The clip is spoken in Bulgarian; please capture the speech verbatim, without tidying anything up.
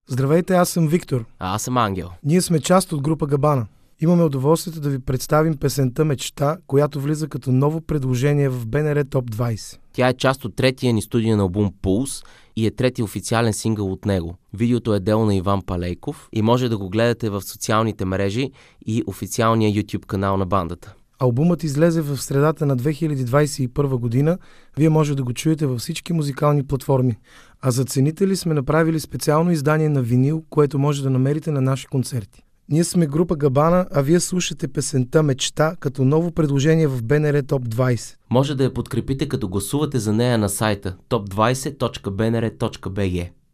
Здравейте, аз съм Виктор. А аз съм Ангел. Ние сме част от група Габана. Имаме удоволствието да ви представим песента "Мечта", която влиза като ново предложение в Б Н Р Топ двайсет. Тя е част от третия ни студиен албум Pulse и е трети официален сингъл от него. Видеото е дело на Иван Палейков и може да го гледате в социалните мрежи и официалния YouTube канал на бандата. Албумът излезе в средата на две хиляди двайсет и първа година. Вие може да го чуете във всички музикални платформи. А за ценители сме направили специално издание на винил, което може да намерите на наши концерти. Ние сме група Габана, а вие слушате песента "Мечта" като ново предложение в Б Н Р Топ двайсет. Може да я подкрепите като гласувате за нея на сайта топ двайсет точка б н р точка б г.